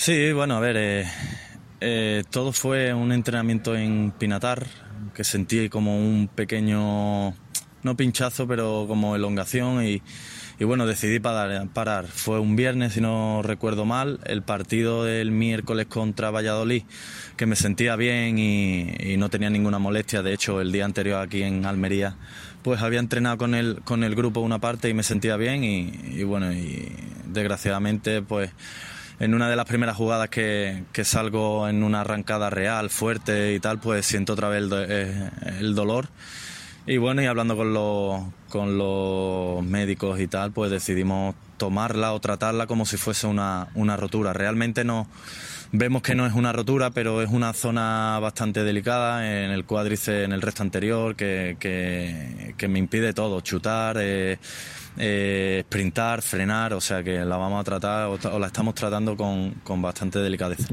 Sí, bueno, a ver, todo fue un entrenamiento en Pinatar, que sentí como un pequeño, no pinchazo, pero como elongación y bueno, decidí parar. Fue un viernes, si no recuerdo mal, el partido del miércoles contra Valladolid, que me sentía bien y no tenía ninguna molestia. De hecho, el día anterior aquí en Almería, pues había entrenado con el grupo una parte y me sentía bien y bueno, y desgraciadamente, pues en una de las primeras jugadas que salgo en una arrancada real, fuerte y tal, pues siento otra vez el dolor. Y bueno, y hablando con los médicos y tal, pues decidimos tomarla o tratarla como si fuese una rotura. Realmente no vemos que no es una rotura, pero es una zona bastante delicada en el cuádriceps, en el resto anterior, que me impide todo, chutar, sprintar, frenar, o sea que la vamos a tratar o la estamos tratando con bastante delicadeza.